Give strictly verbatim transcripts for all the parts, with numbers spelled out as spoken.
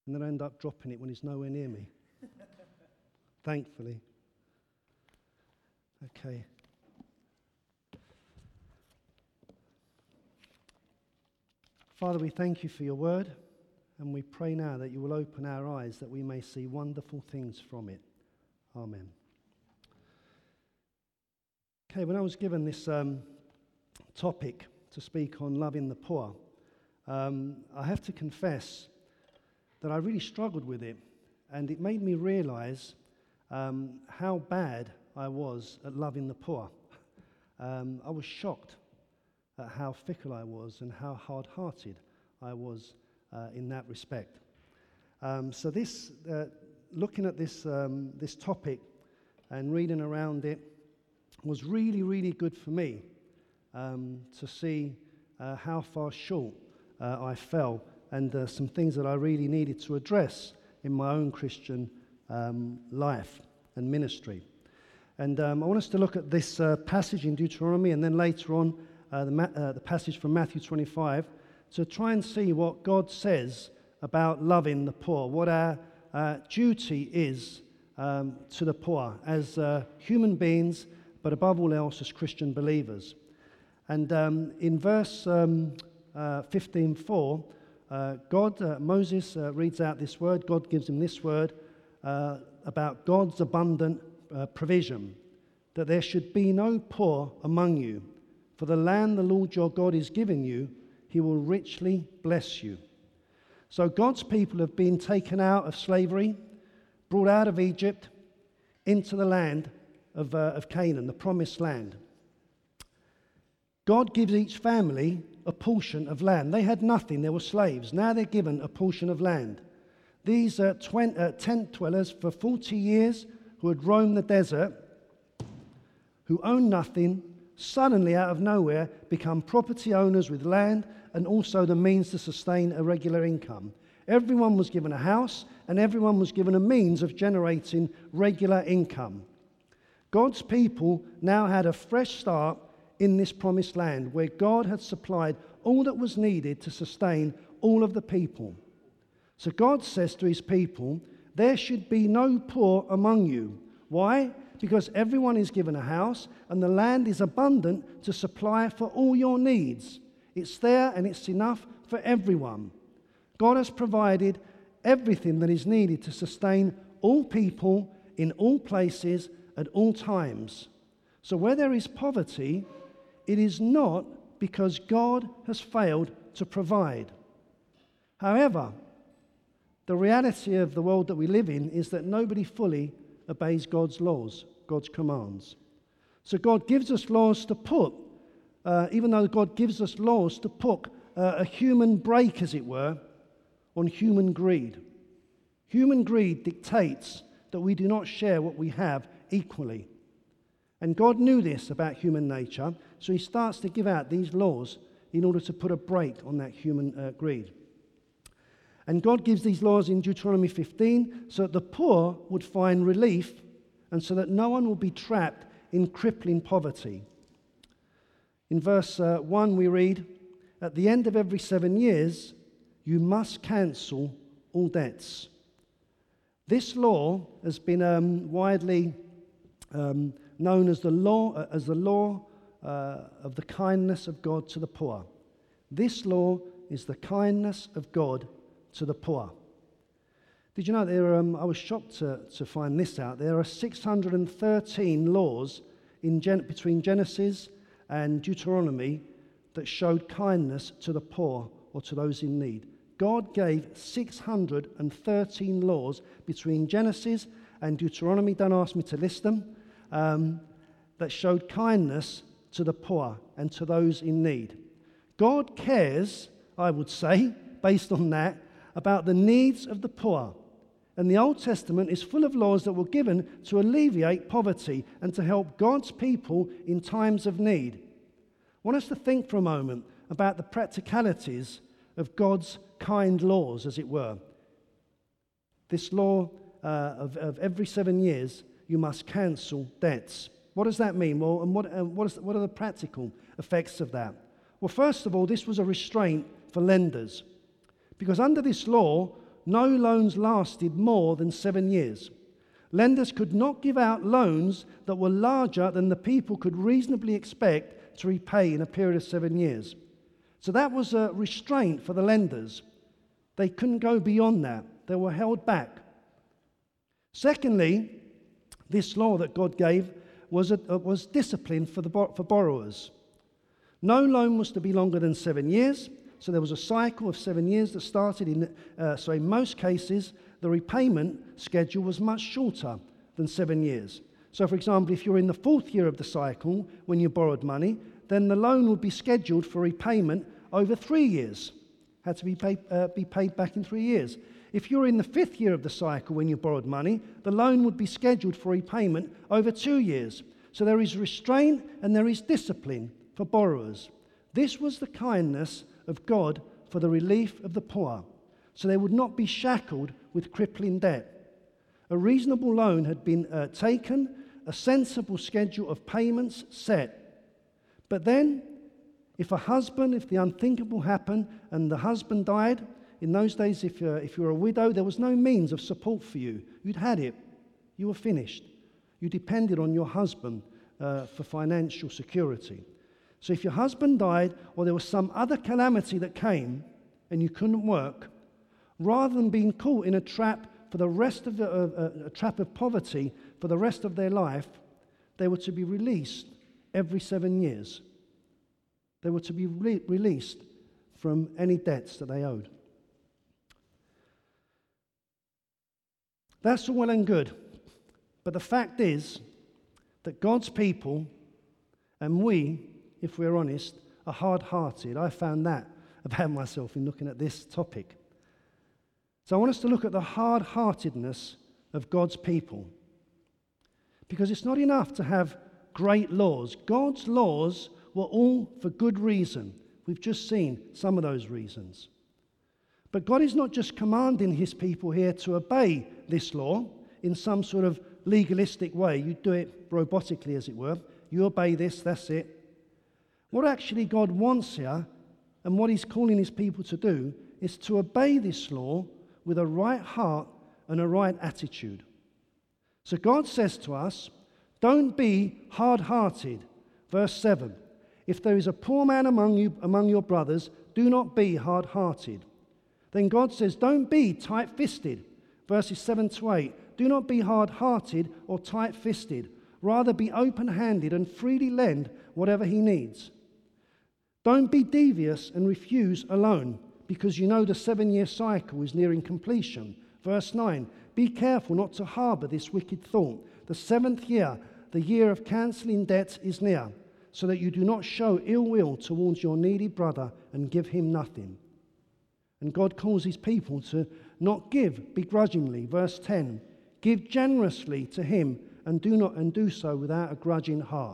and then I end up dropping it when he's nowhere near me. Thankfully. Okay. Father, we thank you for your word, and we pray now that you will open our eyes that we may see wonderful things from it. Amen. Okay, when I was given this um, topic to speak on loving the poor, um, I have to confess that I really struggled with it, and it made me realize um, how bad I was at loving the poor. Um, I was shocked at how fickle I was and how hard-hearted I was uh, in that respect. Um, so this, uh, looking at this um, this topic and reading around it was really, really good for me um, to see uh, how far short uh, I fell, and uh, some things that I really needed to address in my own Christian um, life and ministry. And um, I want us to look at this uh, passage in Deuteronomy, and then later on uh, the, ma- uh, the passage from Matthew twenty-five, to try and see what God says about loving the poor, what our uh, duty is um, to the poor as uh, human beings, but above all else as Christian believers. And um, in verse um, uh, fifteen four, uh, God, uh, Moses uh, reads out this word. God gives him this word uh, about God's abundant uh, provision, that there should be no poor among you, for the land the Lord your God is giving you, he will richly bless you. So God's people have been taken out of slavery, brought out of Egypt, into the land of, uh, of Canaan, the promised land. God gives each family a portion of land. They had nothing, they were slaves. Now they're given a portion of land. These uh, twen- uh, tent dwellers for forty years who had roamed the desert, who owned nothing, suddenly out of nowhere become property owners with land and also the means to sustain a regular income. Everyone was given a house, and everyone was given a means of generating regular income. God's people now had a fresh start in this promised land where God had supplied all that was needed to sustain all of the people. So God says to his people, there should be no poor among you. Why? Because everyone is given a house and the land is abundant to supply for all your needs. It's there and it's enough for everyone. God has provided everything that is needed to sustain all people in all places at all times. So where there is poverty, it is not because God has failed to provide. However, the reality of the world that we live in is that nobody fully obeys God's laws, God's commands. So God gives us laws to put, uh, even though God gives us laws to put uh, a human brake, as it were, on human greed. Human greed dictates that we do not share what we have equally. And God knew this about human nature, so he starts to give out these laws in order to put a brake on that human uh, greed. And God gives these laws in Deuteronomy fifteen so that the poor would find relief and so that no one will be trapped in crippling poverty. In verse uh, one we read, at the end of every seven years, you must cancel all debts. This law has been um, widely um, known as the law, uh, as the law uh, of the kindness of God to the poor. This law is the kindness of God to the poor. Did you know there? Um, I was shocked to, to find this out. There are six hundred thirteen laws in Gen- between Genesis and Deuteronomy that showed kindness to the poor or to those in need. God gave six hundred thirteen laws between Genesis and Deuteronomy. Don't ask me to list them. Um, that showed kindness to the poor and to those in need. God cares, I would say, based on that, about the needs of the poor. And the Old Testament is full of laws that were given to alleviate poverty and to help God's people in times of need. I want us to think for a moment about the practicalities of God's kind laws, as it were. This law uh, of, of every seven years, you must cancel debts. What does that mean? Well, and what, uh, what, is, what are the practical effects of that? Well, first of all, this was a restraint for lenders. Because under this law, no loans lasted more than seven years. Lenders could not give out loans that were larger than the people could reasonably expect to repay in a period of seven years. So that was a restraint for the lenders. They couldn't go beyond that. They were held back. Secondly, this law that God gave was, a, was discipline for, the, for borrowers. No loan was to be longer than seven years, so there was a cycle of seven years that started in, uh, so in most cases, the repayment schedule was much shorter than seven years. So for example, if you're in the fourth year of the cycle when you borrowed money, then the loan would be scheduled for repayment over three years. Had to be paid, uh, be paid back in three years. If you're in the fifth year of the cycle when you borrowed money, the loan would be scheduled for repayment over two years. So there is restraint and there is discipline for borrowers. This was the kindness of God for the relief of the poor, so they would not be shackled with crippling debt. A reasonable loan had been uh, taken, a sensible schedule of payments set. But then, if a husband, if the unthinkable happened and the husband died, in those days, if you're, if you were a widow, there was no means of support for you. You'd had it. You were finished. You depended on your husband uh, for financial security. So if your husband died or there was some other calamity that came and you couldn't work, rather than being caught in a trap for the rest of the, uh, a trap of poverty for the rest of their life, they were to be released every seven years. They were to be re- released from any debts that they owed. That's all well and good. But the fact is that God's people, and we, if we're honest, are hard-hearted. I found that about myself in looking at this topic. So I want us to look at the hard-heartedness of God's people. Because it's not enough to have great laws. God's laws were all for good reason. We've just seen some of those reasons. But God is not just commanding his people here to obey this law in some sort of legalistic way. You do it robotically, as it were. You obey this, that's it. What actually God wants here, and what he's calling his people to do, is to obey this law with a right heart and a right attitude. So God says to us, don't be hard-hearted. Verse seven, if there is a poor man among you, among your brothers, do not be hard-hearted. Then God says, don't be tight-fisted. Verses seven to eight, do not be hard-hearted or tight-fisted. Rather be open-handed and freely lend whatever he needs. Don't be devious and refuse a loan, because you know the seven-year cycle is nearing completion. Verse nine, be careful not to harbour this wicked thought. The seventh year, the year of cancelling debts, is near, so that you do not show ill will towards your needy brother and give him nothing. And God calls his people to not give begrudgingly. Verse ten, give generously to him and do not and do so without a grudging heart.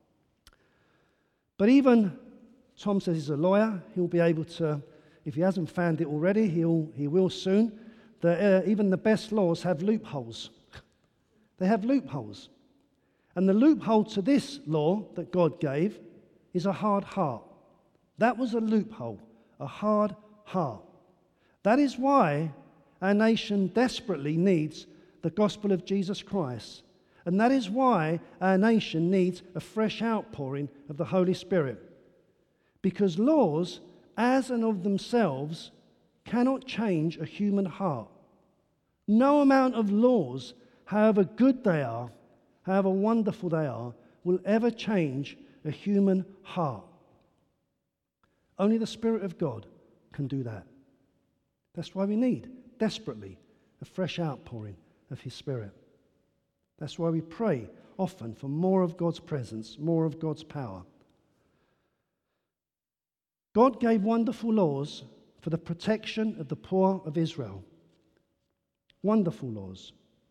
But even Tom says he's a lawyer. He'll be able to, if he hasn't found it already, he'll he will soon. The, uh, even the best laws have loopholes. They have loopholes. And the loophole to this law that God gave is a hard heart. That was a loophole, a hard heart. That is why our nation desperately needs the gospel of Jesus Christ. And that is why our nation needs a fresh outpouring of the Holy Spirit. Because laws, as and of themselves, cannot change a human heart. No amount of laws, however good they are, however wonderful they are, will ever change a human heart. Only the Spirit of God can do that. That's why we need, desperately, a fresh outpouring of his Spirit. That's why we pray often for more of God's presence, more of God's power. God gave wonderful laws for the protection of the poor of Israel. Wonderful laws.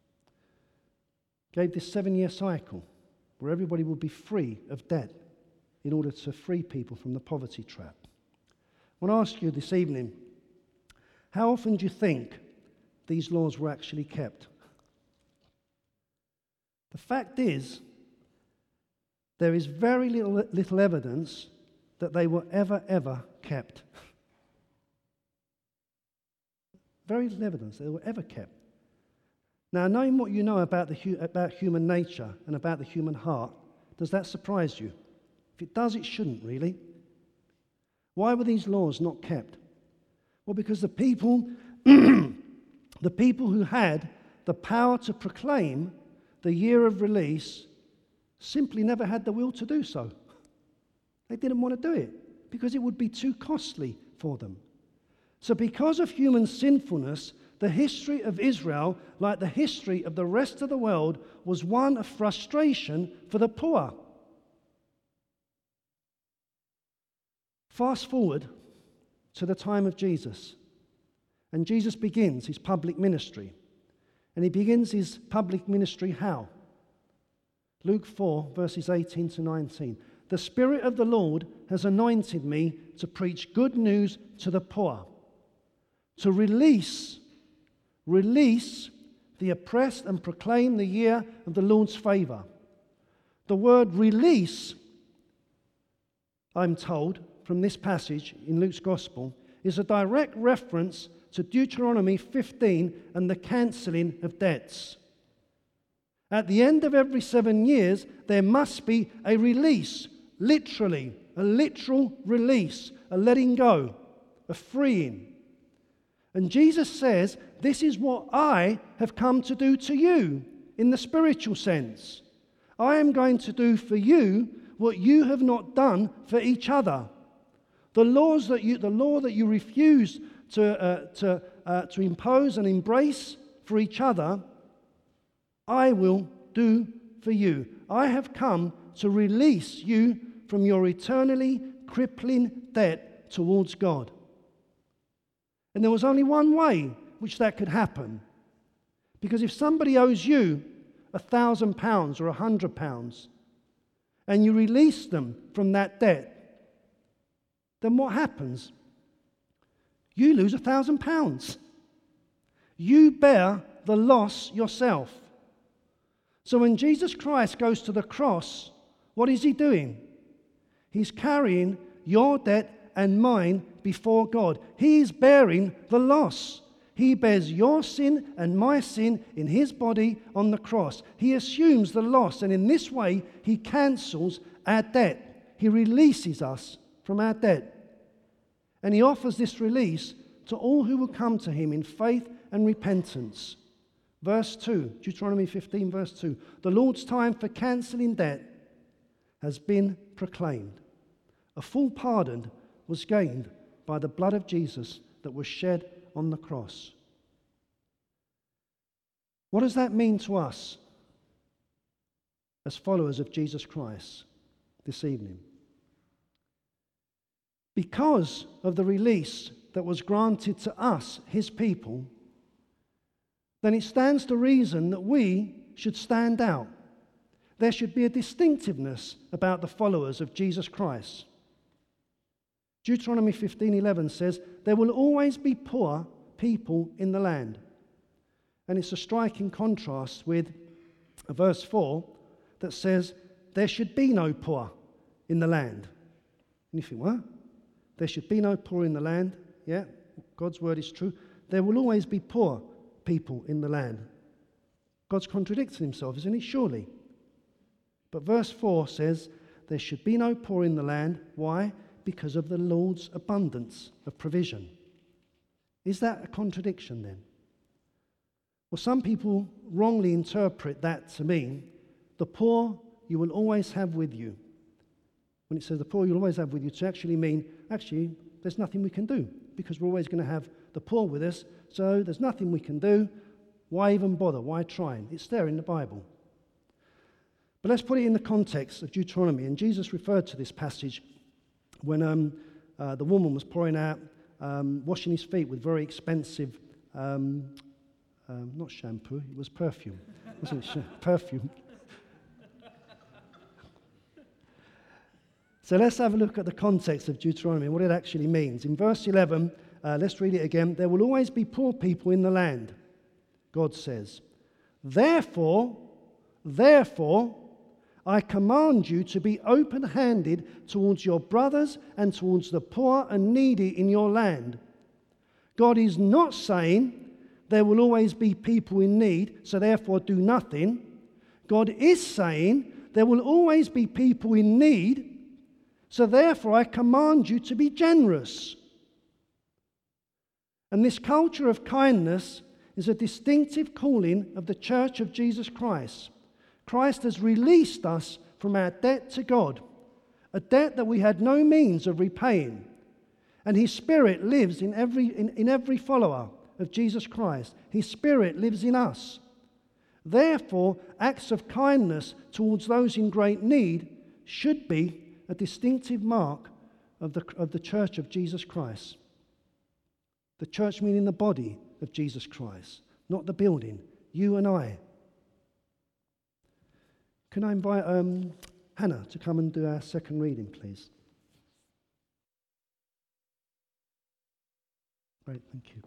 Gave this seven-year cycle where everybody will be free of debt in order to free people from the poverty trap. I want to ask you this evening, how often do you think these laws were actually kept? The fact is, there is very little, little evidence that they were ever, ever kept. Very little evidence they were ever kept. Now, knowing what you know about, the hu- about human nature and about the human heart, does that surprise you? If it does, it shouldn't, really. Why were these laws not kept? Well, because the people, the people who had the power to proclaim the year of release simply never had the will to do so. They didn't want to do it because it would be too costly for them. So because of human sinfulness, the history of Israel, like the history of the rest of the world, was one of frustration for the poor. Fast forward to the time of Jesus, and Jesus begins his public ministry. And he begins his public ministry how? Luke four, verses eighteen to nineteen. The Spirit of the Lord has anointed me to preach good news to the poor, to release, release the oppressed and proclaim the year of the Lord's favor. The word release, I'm told, from this passage in Luke's Gospel, is a direct reference to Deuteronomy fifteen and the cancelling of debts. At the end of every seven years, there must be a release, literally, a literal release, a letting go, a freeing. And Jesus says, this is what I have come to do to you in the spiritual sense. I am going to do for you what you have not done for each other. The laws that you, the law that you refuse to, uh, to, uh, to impose and embrace for each other, I will do for you. I have come to release you from your eternally crippling debt towards God. And there was only one way which that could happen. Because if somebody owes you a thousand pounds or a hundred pounds, and you release them from that debt, then what happens? You lose a thousand pounds. You bear the loss yourself. So when Jesus Christ goes to the cross, what is he doing? He's carrying your debt and mine before God. He is bearing the loss. He bears your sin and my sin in his body on the cross. He assumes the loss, and in this way, he cancels our debt. He releases us from our debt. And he offers this release to all who will come to him in faith and repentance. Verse two, Deuteronomy fifteen, verse two. The Lord's time for cancelling debt has been proclaimed. A full pardon was gained by the blood of Jesus that was shed on the cross. What does that mean to us as followers of Jesus Christ this evening? Because of the release that was granted to us, his people, then it stands to reason that we should stand out. There should be a distinctiveness about the followers of Jesus Christ. Deuteronomy fifteen eleven says, there will always be poor people in the land. And it's a striking contrast with verse four that says, there should be no poor in the land. And you think, what? There should be no poor in the land. Yeah, God's word is true. There will always be poor people in the land. God's contradicting himself, isn't he? Surely. But verse four says, there should be no poor in the land. Why? Because of the Lord's abundance of provision. Is that a contradiction then? Well, some people wrongly interpret that to mean the poor you will always have with you. When it says the poor you'll always have with you, to actually mean, actually, there's nothing we can do because we're always going to have the poor with us, so there's nothing we can do. Why even bother? Why try? It's there in the Bible. But let's put it in the context of Deuteronomy, and Jesus referred to this passage when um, uh, the woman was pouring out, um, washing his feet with very expensive, um, um, not shampoo, it was perfume, wasn't it? Sh- perfume. So let's have a look at the context of Deuteronomy and what it actually means. In verse eleven, uh, let's read it again. There will always be poor people in the land, God says. Therefore, therefore, I command you to be open-handed towards your brothers and towards the poor and needy in your land. God is not saying there will always be people in need, so therefore do nothing. God is saying there will always be people in need, so therefore I command you to be generous. And this culture of kindness is a distinctive calling of the Church of Jesus Christ. Christ has released us from our debt to God, a debt that we had no means of repaying. And His Spirit lives in every, in, in every follower of Jesus Christ. His Spirit lives in us. Therefore, acts of kindness towards those in great need should be a distinctive mark of the, of the Church of Jesus Christ. The church meaning the body of Jesus Christ, not the building, you and I. Can I invite um, Hannah to come and do our second reading, please? Great, thank you.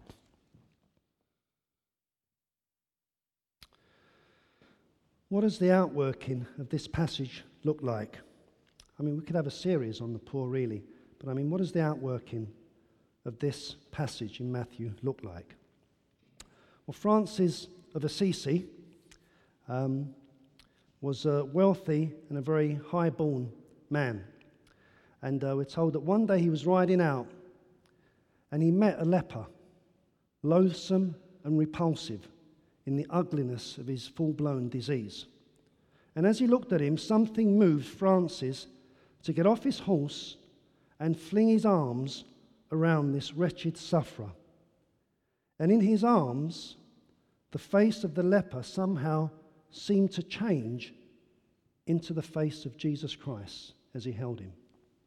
What does the outworking of this passage look like? I mean, we could have a series on the poor, really, but I mean, what does the outworking of this passage in Matthew look like? Well, Francis of Assisi um, was a wealthy and a very high-born man. And uh, we're told that one day he was riding out and he met a leper, loathsome and repulsive in the ugliness of his full-blown disease. And as he looked at him, something moved Francis to get off his horse and fling his arms around this wretched sufferer. And in his arms, the face of the leper somehow seemed to change into the face of Jesus Christ as he held him.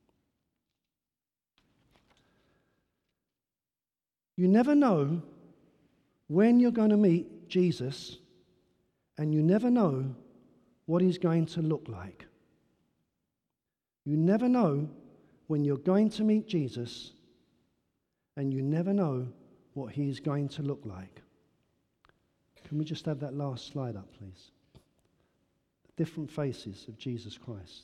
You never know when you're going to meet Jesus, and you never know what he's going to look like. You never know when you're going to meet Jesus, and you never know what he's going to look like. Can we just have that last slide up, please? The different faces of Jesus Christ.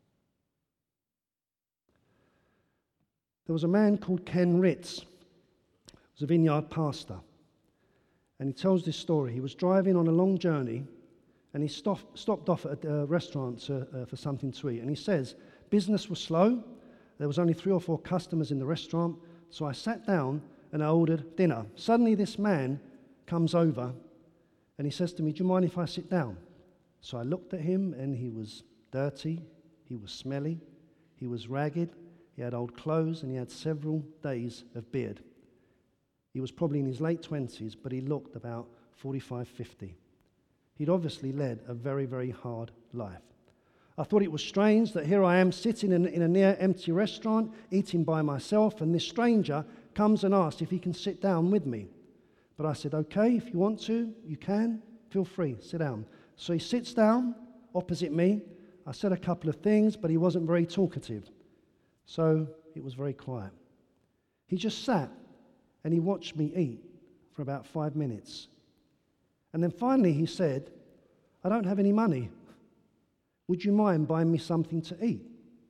There was a man called Ken Ritz. He was a vineyard pastor. And he tells this story. He was driving on a long journey, and he stopped, stopped off at a restaurant to, uh, for something to eat. And he says, business was slow. There was only three or four customers in the restaurant. So I sat down and I ordered dinner. Suddenly this man comes over and he says to me, do you mind if I sit down? So I looked at him, and he was dirty, he was smelly, he was ragged, he had old clothes, and he had several days of beard. He was probably in his late twenties, but he looked about forty-five, fifty. He'd obviously led a very, very hard life. I thought it was strange that here I am sitting in, in a near empty restaurant, eating by myself, and this stranger comes and asks if he can sit down with me. But I said, okay, if you want to, you can. Feel free, sit down. So he sits down opposite me. I said a couple of things, but he wasn't very talkative. So it was very quiet. He just sat and he watched me eat for about five minutes. And then finally he said, I don't have any money. Would you mind buying me something to eat?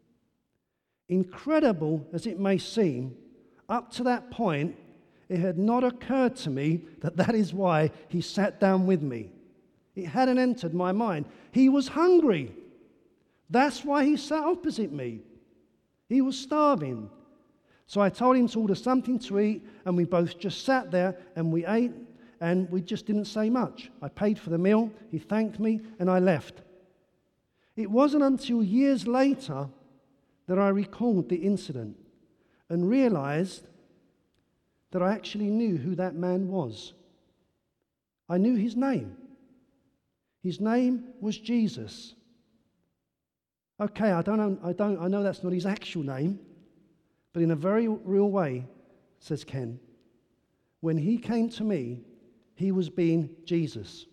Incredible as it may seem, up to that point, it had not occurred to me that that is why he sat down with me. It hadn't entered my mind. He was hungry. That's why he sat opposite me. He was starving. So I told him to order something to eat, and we both just sat there and we ate, and we just didn't say much. I paid for the meal, he thanked me, and I left. It wasn't until years later that I recalled the incident and realized that I actually knew who that man was. I knew his name. His name was Jesus. Okay, I don't know, I don't, I know that's not his actual name, but in a very real way, says Ken, when he came to me, he was being Jesus.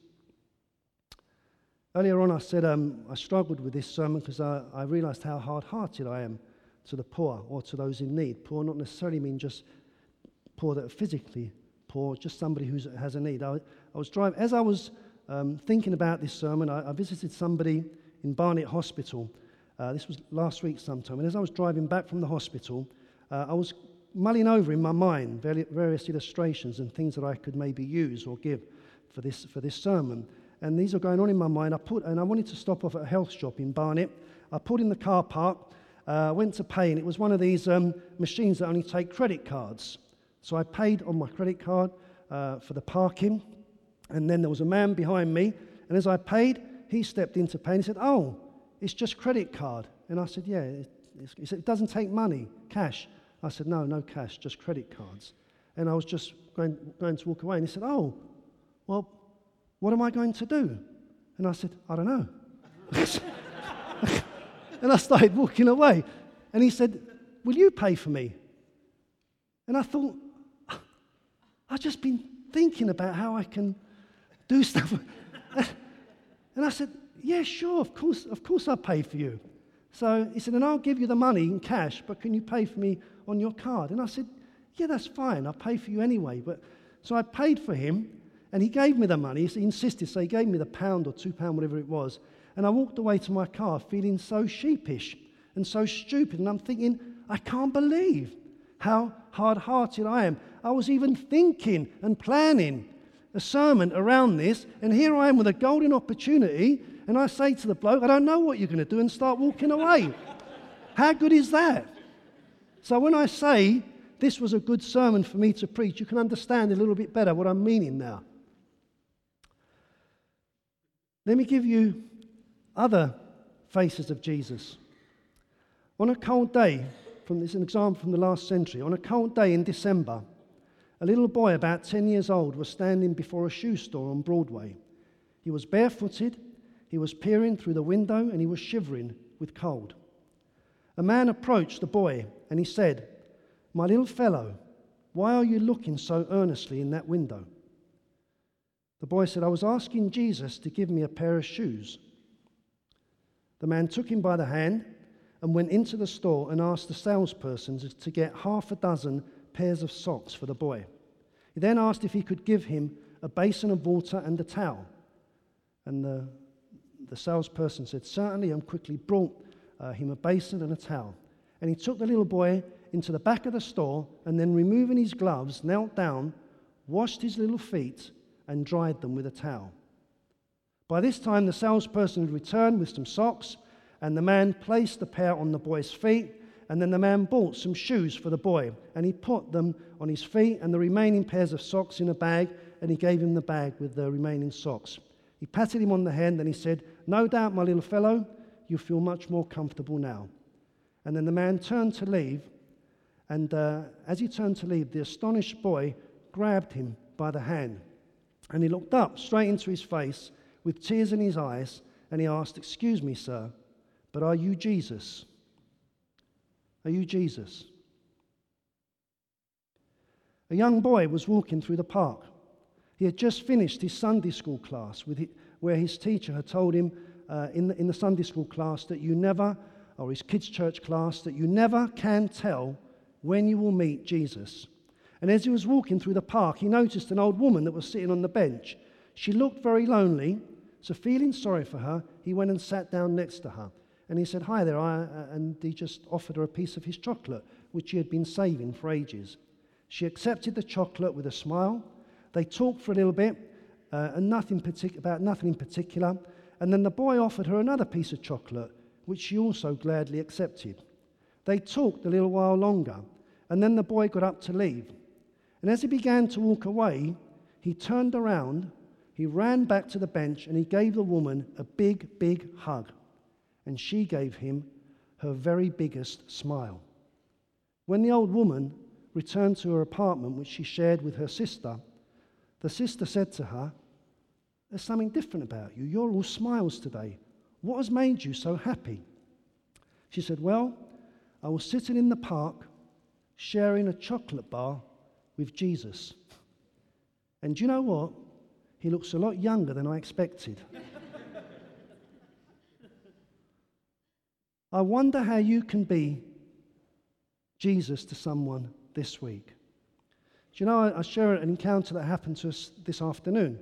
Earlier on I said um, I struggled with this sermon because I, I realized how hard-hearted I am to the poor or to those in need. Poor not necessarily mean just poor that are physically poor, just somebody who has a need. I, I was driving, as I was um, thinking about this sermon, I, I visited somebody in Barnet Hospital. Uh, this was last week sometime, and as I was driving back from the hospital, uh, I was mulling over in my mind various illustrations and things that I could maybe use or give for this for this sermon. And these are going on in my mind. I put and I wanted to stop off at a health shop in Barnet. I pulled in the car park, uh, went to pay, and it was one of these um, machines that only take credit cards. So I paid on my credit card uh, for the parking, and then there was a man behind me, and as I paid, he stepped in to pay, and he said, "Oh, it's just credit card." And I said, "Yeah." It, he said, "It doesn't take money, cash." I said, "No, no cash, just credit cards." And I was just going, going to walk away, and he said, "Oh, well, what am I going to do?" And I said, "I don't know." And I started walking away. And he said, "Will you pay for me?" And I thought, I've just been thinking about how I can do stuff. And I said, "Yeah, sure, of course, of course I'll pay for you." So he said, "And I'll give you the money in cash, but can you pay for me on your card?" And I said, "Yeah, that's fine. I'll pay for you anyway." But so I paid for him, and he gave me the money. He insisted, so he gave me the pound or two pound, whatever it was. And I walked away to my car feeling so sheepish and so stupid. And I'm thinking, I can't believe how hard-hearted I am. I was even thinking and planning a sermon around this, and here I am with a golden opportunity, and I say to the bloke, "I don't know what you're going to do," and start walking away. How good is that? So when I say this was a good sermon for me to preach, you can understand a little bit better what I'm meaning now. Let me give you other faces of Jesus. On a cold day, from this is an example from the last century, on a cold day in December, a little boy about ten years old was standing before a shoe store on Broadway. He was barefooted, he was peering through the window, and he was shivering with cold. A man approached the boy and he said, "My little fellow, why are you looking so earnestly in that window?" The boy said, "I was asking Jesus to give me a pair of shoes." The man took him by the hand and went into the store and asked the salesperson to get half a dozen pairs of socks for the boy. He then asked if he could give him a basin of water and a towel. And the, the salesperson said, "Certainly," and quickly brought uh, him a basin and a towel. And he took the little boy into the back of the store and then, removing his gloves, knelt down, washed his little feet, and dried them with a towel. By this time, the salesperson had returned with some socks, and the man placed the pair on the boy's feet, and then the man bought some shoes for the boy, and he put them on his feet and the remaining pairs of socks in a bag, and he gave him the bag with the remaining socks. He patted him on the hand, and he said, "No doubt, my little fellow, you feel much more comfortable now." And then the man turned to leave, and uh, as he turned to leave, the astonished boy grabbed him by the hand, and he looked up straight into his face with tears in his eyes, and he asked, "Excuse me, sir, but are you Jesus? Are you Jesus?" A young boy was walking through the park. He had just finished his Sunday school class, with it, where his teacher had told him uh, in, the, in the Sunday school class that you never, or his kids' church class, that you never can tell when you will meet Jesus. And as he was walking through the park, he noticed an old woman that was sitting on the bench. She looked very lonely, so feeling sorry for her, he went and sat down next to her. And he said, "Hi there," I, and he just offered her a piece of his chocolate, which he had been saving for ages. She accepted the chocolate with a smile. They talked for a little bit, uh, and nothing partic- about nothing in particular, and then the boy offered her another piece of chocolate, which she also gladly accepted. They talked a little while longer, and then the boy got up to leave. And as he began to walk away, he turned around, he ran back to the bench, and he gave the woman a big, big hug. And she gave him her very biggest smile. When the old woman returned to her apartment, which she shared with her sister, the sister said to her, "There's something different about you. You're all smiles today. What has made you so happy?" She said, "Well, I was sitting in the park sharing a chocolate bar with Jesus. And do you know what? He looks a lot younger than I expected." I wonder how you can be Jesus to someone this week. Do you know, I, I share an encounter that happened to us this afternoon.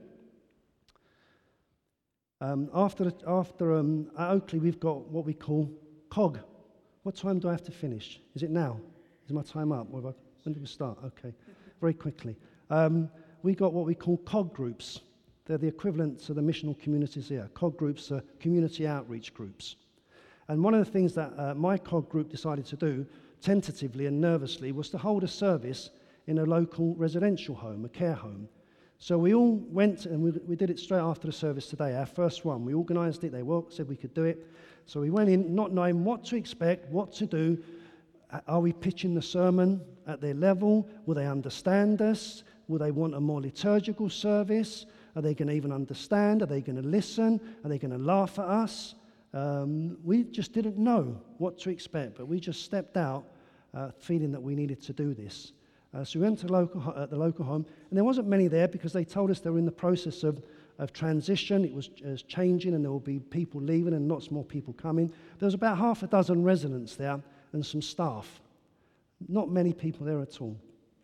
Um, after after um, at Oakley, we've got what we call C O G. What time do I have to finish? Is it now? Is my time up? Or have I When did we start? Okay, very quickly. Um, we got what we call C O G groups. They're the equivalent to the missional communities here. C O G groups are community outreach groups. And one of the things that uh, my C O G group decided to do, tentatively and nervously, was to hold a service in a local residential home, a care home. So we all went, and we, we did it straight after the service today, our first one. We organised it, they worked, said we could do it. So we went in not knowing what to expect, what to do. Are we pitching the sermon at their level? Will they understand us? Will they want a more liturgical service? Are they going to even understand? Are they going to listen? Are they going to laugh at us? Um, we just didn't know what to expect, but we just stepped out uh, feeling that we needed to do this. Uh, so we went to local, uh, the local home, and there wasn't many there because they told us they were in the process of, of transition. It was, it was changing, and there will be people leaving and lots more people coming. There was about half a dozen residents there and some staff. Not many people there at all.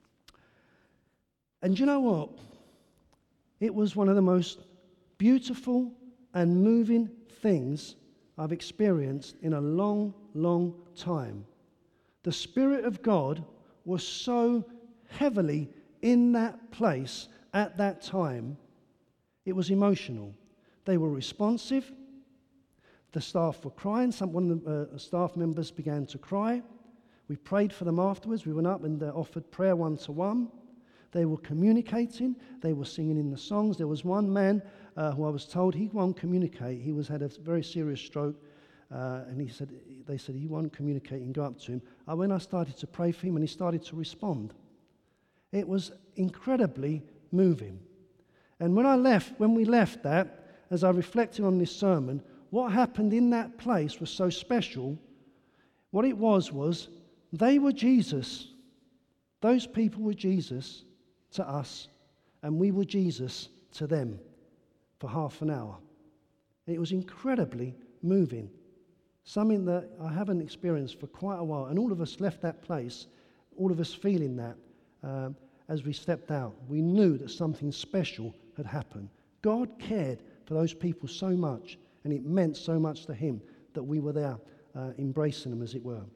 And you know what? It was one of the most beautiful and moving things I've experienced in a long, long time. The Spirit of God was so heavily in that place at that time. It was emotional. They were responsive. The staff were crying. Some one of the uh, staff members began to cry. We prayed for them afterwards. We went up and uh, offered prayer one-to-one. They were communicating. They were singing in the songs. There was one man uh, who I was told he won't communicate. He was had a very serious stroke, uh, and he said they said he won't communicate. You can go up to him. Uh, when I started to pray for him, and he started to respond, it was incredibly moving. And when I left, when we left that, as I reflected on this sermon, what happened in that place was so special. What it was was they were Jesus. Those people were Jesus to us, and we were Jesus to them for half an hour. It was incredibly moving, something that I haven't experienced for quite a while. And all of us left that place, all of us feeling that um, as we stepped out. We knew that something special had happened. God cared for those people so much, and it meant so much to him that we were there uh, embracing them, as it were.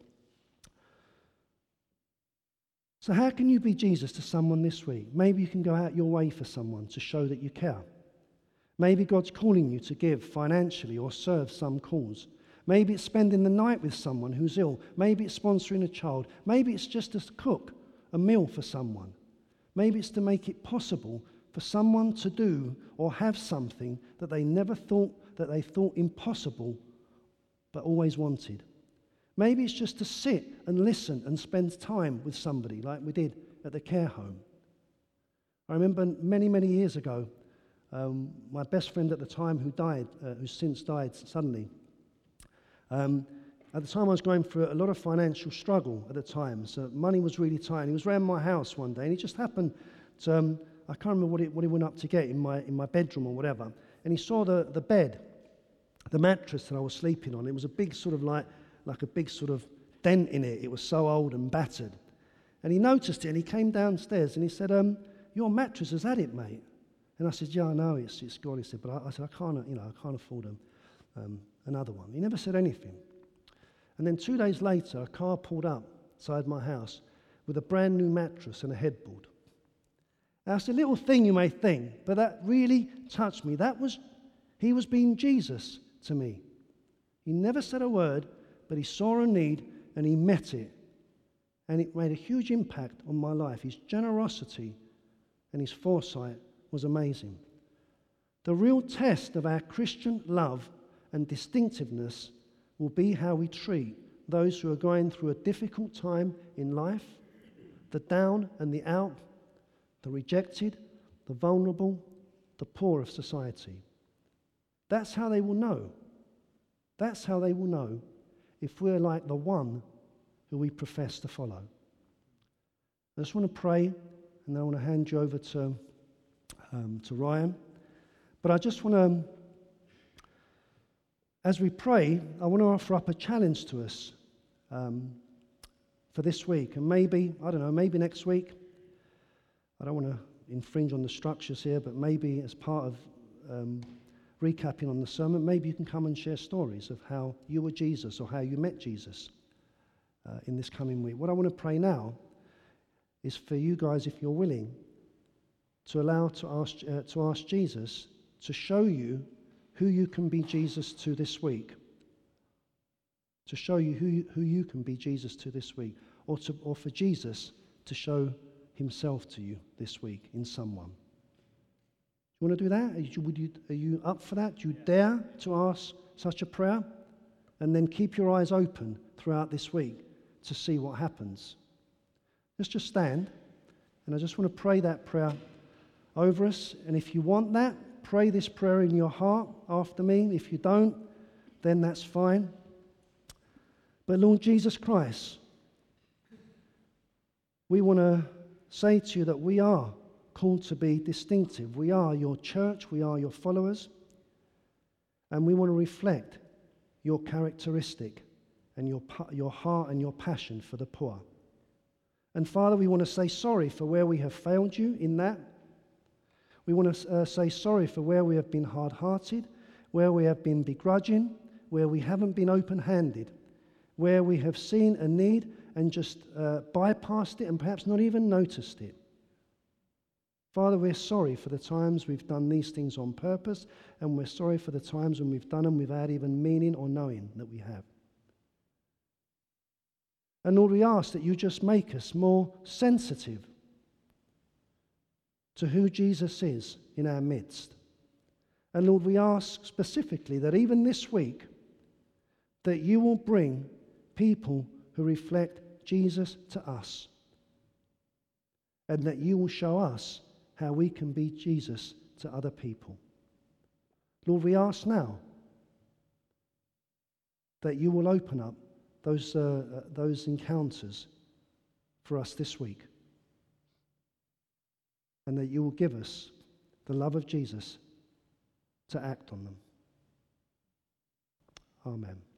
So how can you be Jesus to someone this week? Maybe you can go out your way for someone to show that you care. Maybe God's calling you to give financially or serve some cause. Maybe it's spending the night with someone who's ill. Maybe it's sponsoring a child. Maybe it's just to cook a meal for someone. Maybe it's to make it possible for someone to do or have something that they never thought, that they thought impossible, but always wanted. Maybe it's just to sit and listen and spend time with somebody like we did at the care home. I remember many, many years ago, um, my best friend at the time who died, uh, who's since died suddenly, um, at the time I was going through a lot of financial struggle at the time, so money was really tight. And he was around my house one day, and he just happened to, um, I can't remember what, it, what he went up to get in my, in my bedroom or whatever, and he saw the, the bed, the mattress that I was sleeping on. It was a big sort of like, like a big sort of dent in it. It was so old and battered. And he noticed it, and he came downstairs, and he said, um, your mattress has had it, mate. And I said, yeah, I know, it's, it's gone. He said, but I, I said, I can't, you know, I can't afford um, um, another one. He never said anything. And then two days later, a car pulled up outside my house with a brand new mattress and a headboard. Now, it's a little thing you may think, but that really touched me. That was, he was being Jesus to me. He never said a word, but he saw a need and he met it. And it made a huge impact on my life. His generosity and his foresight was amazing. The real test of our Christian love and distinctiveness will be how we treat those who are going through a difficult time in life, the down and the out, the rejected, the vulnerable, the poor of society. That's how they will know. That's how they will know if we're like the one who we profess to follow. I just want to pray, and then I want to hand you over to, um, to Ryan. But I just want to, as we pray, I want to offer up a challenge to us um, for this week. And maybe, I don't know, maybe next week, I don't want to infringe on the structures here, but maybe as part of um, recapping on the sermon, maybe you can come and share stories of how you were Jesus or how you met Jesus uh, in this coming week. What I want to pray now is for you guys, if you're willing, to allow to ask, uh, to ask Jesus to show you who you can be Jesus to this week. To show you who you, who you can be Jesus to this week. Or, to, or for Jesus to show himself to you this week in someone. You want to do that? Are you, would you, are you up for that? Do you dare to ask such a prayer? And then keep your eyes open throughout this week to see what happens. Let's just stand, and I just want to pray that prayer over us. And if you want that, pray this prayer in your heart after me. If you don't, then that's fine. But Lord Jesus Christ, we want to say to you that we are called to be distinctive. We are your church, we are your followers, and we want to reflect your characteristic and your, your heart and your passion for the poor. And Father, we want to say sorry for where we have failed you in that. We want to uh, say sorry for where we have been hard-hearted, where we have been begrudging, where we haven't been open-handed, where we have seen a need and just uh, bypassed it and perhaps not even noticed it. Father, we're sorry for the times we've done these things on purpose, and we're sorry for the times when we've done them without even meaning or knowing that we have. And Lord, we ask that you just make us more sensitive to who Jesus is in our midst. And Lord, we ask specifically that even this week, that you will bring people who reflect Jesus to us, and that you will show us how we can be Jesus to other people. Lord, we ask now that you will open up those, uh, uh, those encounters for us this week, and that you will give us the love of Jesus to act on them. Amen.